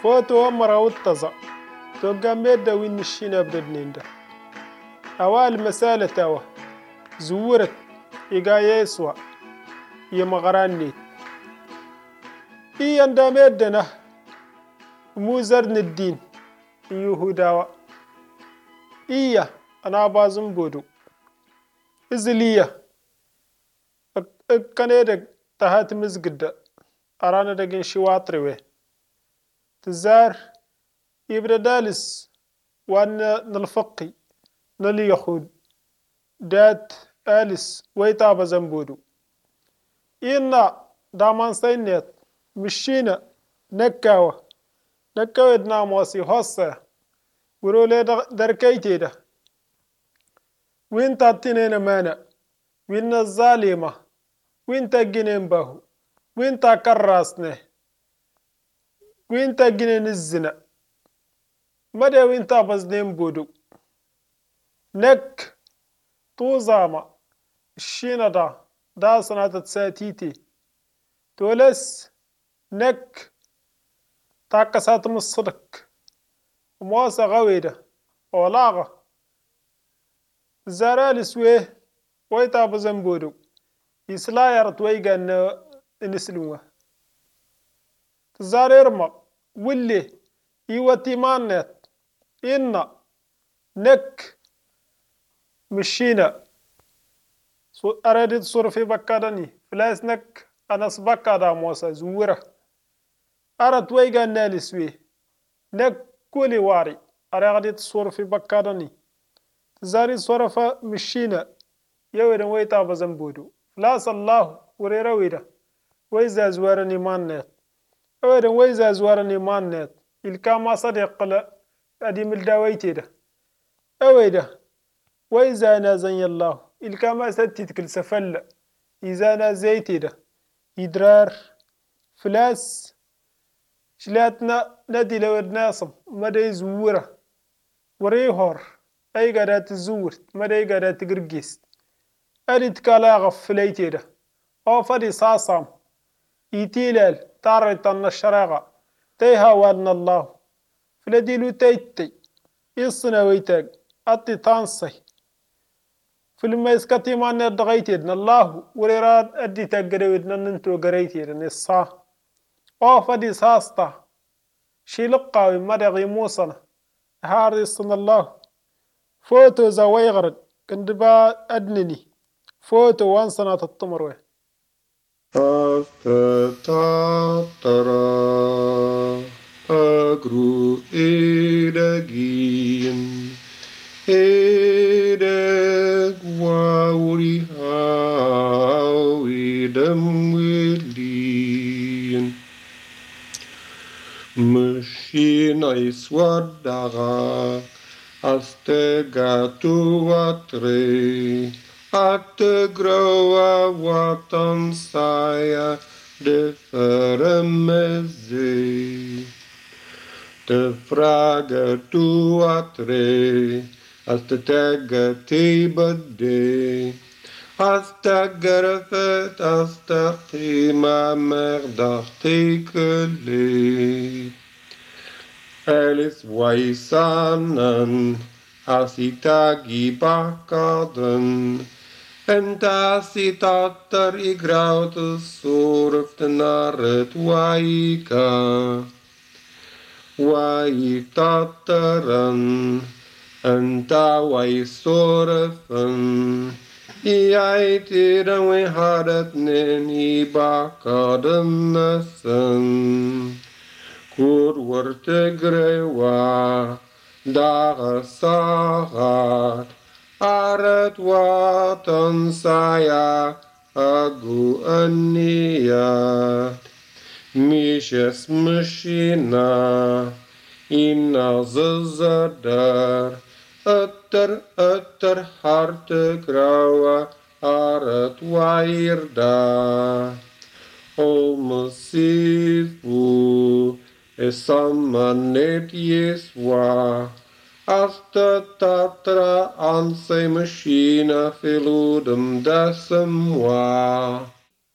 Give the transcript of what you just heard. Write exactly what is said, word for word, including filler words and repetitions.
فوتو مرة واتزا توقع ميدا وين الشينا بردنين ده أوال مسالة تاوه زورت إيقا يسوع يمغراني إيان دا ميدنا موزرن الدين يهوداوا إيا أنا بازم بودو إزليا كانيدك تهات مزقد أرانا دقين شواطري وي تزار يبدا دالس وان نلفقي نلي يخود دات آلس ويتابا زنبودو إنا دامان سينيت مشينا نكاوة نكاوة ناموسي هصة ورولي دركيتي ده وين تاتينينا مانا وين الظالمة وين تاقينين باهو وين تاكراسنه وين تاقينين الزنا مدى وين تابزنين بودو نك توزاما الشينا دا دا سنة تساتيتي تولس نك تاكسات مصدق مواسا غويدة ولاغة زارال سويه ويتا بزنبودو يسلا يارت ويغا نسلوه تزار ارمق واللي يواتي مانت إنا نك مشينا أرادت صرفي بكادني فلاس نك أنا سبكادا موسى زورة أرد ويغا نالسوي نك كولي واري أرادت صرفي بكادني تزاري صرفة مشينا يويدا ويتا بزنبودو فلاس الله وريرا ويدا ويزا زوارني مانت أويدا ويزا زوارني مانت الكاما صديق لا أدي ملداويتي ده أويدا وإذا نازني الله الكاما ستتكل سفل إذا نازيتي ده إدرار فلاس شلاتنا ندي لو ناصم مدى زورة وريهور أي قادات الزور مدى قادات قرقيس أدي تكالا غفليتي ده أو فدي صاصام إيتيلال تاريطان الشراغة تيها وادنا الله فلديلو تيتي إصنا ويتاق أتي تانسي فلما يسكتي ما ندغيتيدنا الله وريراد أدي تاقريدنا ننتو قريتيدنا الصا أو فدي ساستا شيلقاوي مدغي موصنا هاردي الصنا الله فوتو زويغرد كندبا أدنني فوتو وانسنا تطمروه Tatara agru edagin edeg wauri hawidam wilin Mashinai swadara astegatu atre At groa watan saya de fermeze de fraga tu atre as te tega te bade as te garfet as te ma merda te kele Alice waisanan asitagi bakaden En tasi tatar I grautu surft naret waika Wai tataran En ta wai surfen I aitiran we hadat nen I bakaden nesen Kur warte grewa Daga sagat Arat watan saya agu ania Mishes machina Ina zazadar Atter atter harte grawa Arat wairda Olmasifu Esamanet Yeswa Asta tatra ansei machina filudum decem wa